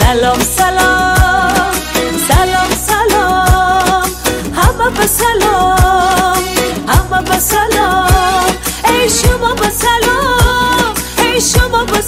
سلام سلام سلام سلام، همه به سلام، همه به سلام. ای شما به سلام، ای شما به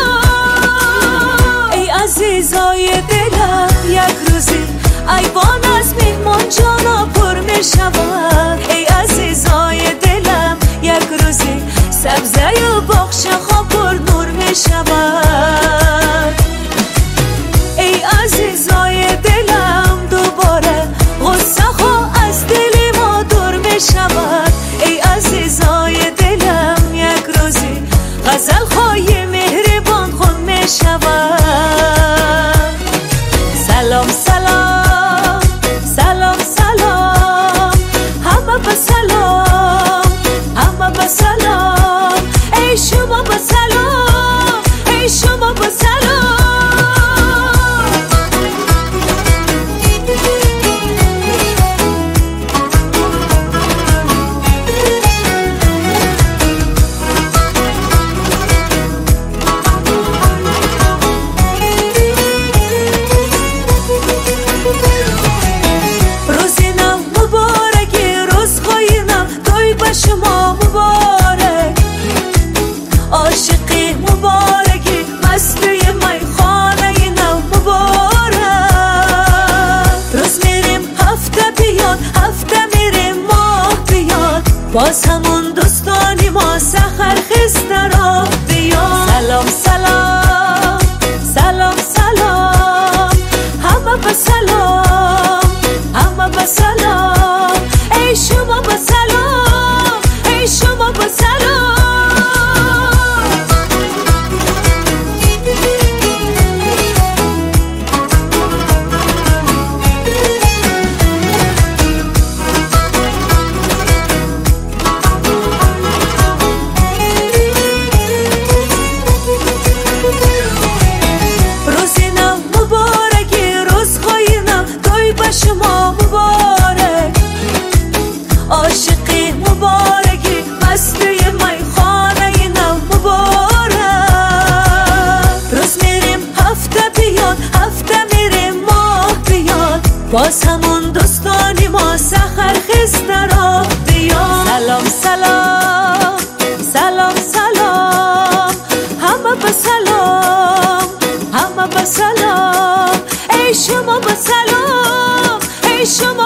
سلام. ای عزیزای دلم یک روزی ایوان از میهمان جانا پر می شود. ای عزیزای دلم یک روزی سبزه و باغچه ها پر نور می شود. ای عزیزای دلم دوباره غصه ها از دل ما دور می شود. ای عزیزای دلم یک روزی غزل های مهربان خون می شود. سلام سلام سلام سلام، همه به سلام، همه به سلام. ای شما به سلام، ای شما به سلام. شما مبارک، عاشقی مبارکی، مستی میخانه نو مبارک. روز میریم هفته بیاد، هفته میریم ماه بیاد، باز همون دوستانی ما سحر خسته را بیاد. سلام سلام سلام سلام، همه به سلام، همه به سلام. ای شما به سلام، ای شما به سلام. روزی نو مبارکی، روزهای نو توی به شما مبارک، عاشقی مبارکی، مستی میخانه نو مبارک. روز میریم هفته بیاد، هفته میریم ماه بیاد، باز همون دوستانی ما سحر خسته را بیاد. سلام سلام سلام سلام، همه به سلام، همه به سلام. ای شما به سلام، ای شما